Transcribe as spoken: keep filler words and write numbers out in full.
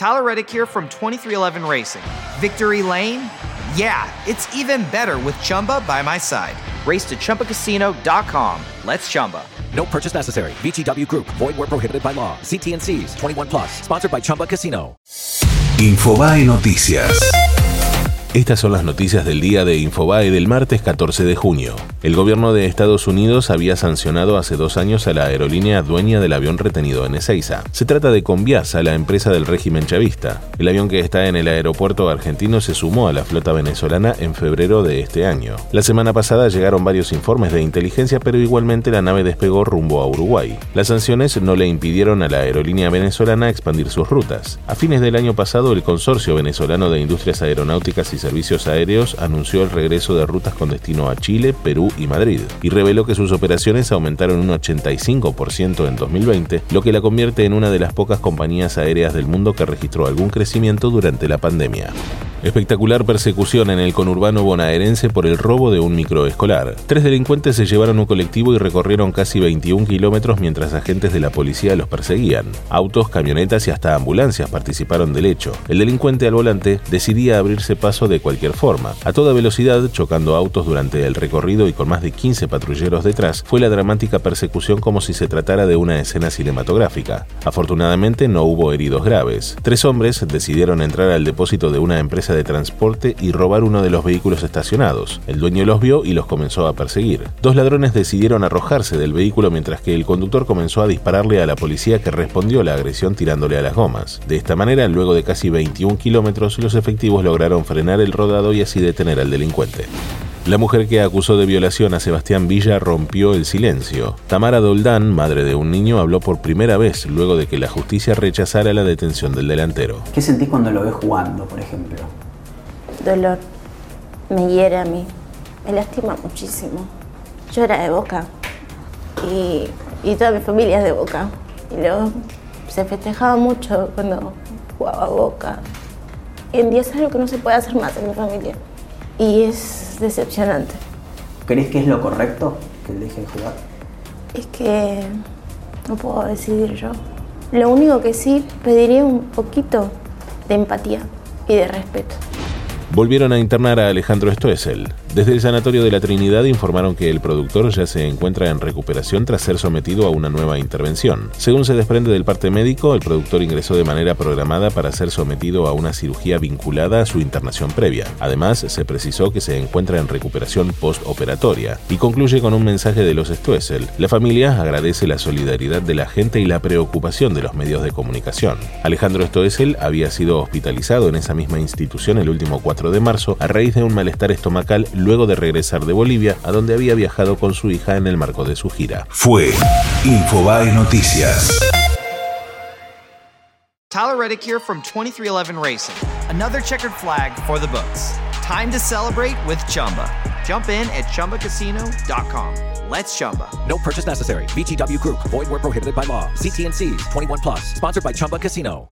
Tyler Reddick here from twenty-three eleven Racing. Victory Lane? Yeah, it's even better with Chumba by my side. Race to Chumba Casino dot com. Let's Chumba. No purchase necessary. V G W Group. Void where prohibited by law. C T and C's. twenty-one plus. Sponsored by Chumba Casino. Infobae Noticias. Estas son las noticias del día de Infobae del martes catorce de junio. El gobierno de Estados Unidos había sancionado hace dos años a la aerolínea dueña del avión retenido en Ezeiza. Se trata de Conviasa, la empresa del régimen chavista. El avión que está en el aeropuerto argentino se sumó a la flota venezolana en febrero de este año. La semana pasada llegaron varios informes de inteligencia, pero igualmente la nave despegó rumbo a Uruguay. Las sanciones no le impidieron a la aerolínea venezolana expandir sus rutas. A fines del año pasado, el Consorcio Venezolano de Industrias Aeronáuticas y Servicios Aéreos anunció el regreso de rutas con destino a Chile, Perú y Madrid, y reveló que sus operaciones aumentaron un ochenta y cinco por ciento en dos mil veinte, lo que la convierte en una de las pocas compañías aéreas del mundo que registró algún crecimiento durante la pandemia. Espectacular persecución en el conurbano bonaerense por el robo de un microescolar. Tres delincuentes se llevaron un colectivo y recorrieron casi veintiún kilómetros mientras agentes de la policía los perseguían. Autos, camionetas y hasta ambulancias participaron del hecho. El delincuente al volante decidía abrirse paso de cualquier forma. A toda velocidad, chocando autos durante el recorrido y con más de quince patrulleros detrás, fue la dramática persecución como si se tratara de una escena cinematográfica. Afortunadamente no hubo heridos graves. Tres hombres decidieron entrar al depósito de una empresa de transporte y robar uno de los vehículos estacionados. El dueño los vio y los comenzó a perseguir. Dos ladrones decidieron arrojarse del vehículo mientras que el conductor comenzó a dispararle a la policía, que respondió a la agresión tirándole a las gomas. De esta manera, luego de casi veintiún kilómetros, los efectivos lograron frenar el rodado y así detener al delincuente. La mujer que acusó de violación a Sebastián Villa rompió el silencio. Tamara Doldán, madre de un niño, habló por primera vez luego de que la justicia rechazara la detención del delantero. ¿Qué sentís cuando lo ves jugando, por ejemplo? Dolor. Me hiere a mí. Me lastima muchísimo. Yo era de Boca y, y toda mi familia es de Boca. Y luego se festejaba mucho cuando jugaba a Boca. Y en día es algo que no se puede hacer más en mi familia. Y es decepcionante. ¿Crees que es lo correcto que él deje de jugar? Es que no puedo decidir yo. Lo único que sí pediría un poquito de empatía y de respeto. Volvieron a internar a Alejandro Stoessel. Desde el Sanatorio de la Trinidad informaron que el productor ya se encuentra en recuperación tras ser sometido a una nueva intervención. Según se desprende del parte médico, el productor ingresó de manera programada para ser sometido a una cirugía vinculada a su internación previa. Además, se precisó que se encuentra en recuperación postoperatoria y concluye con un mensaje de los Stoessel. La familia agradece la solidaridad de la gente y la preocupación de los medios de comunicación. Alejandro Stoessel había sido hospitalizado en esa misma institución el último cuatro de marzo a raíz de un malestar estomacal luego de regresar de Bolivia, a donde había viajado con su hija en el marco de su gira. Fue Infobae Noticias. Tyler Reddick here from twenty-three eleven Racing. Another checkered flag for the books. Time to celebrate with Chumba. Jump in at Chumba Casino dot com. Let's Chumba. No purchase necessary. V G W Group. Void where prohibited by law. C T and C's. twenty-one plus. Sponsored by Chumba Casino.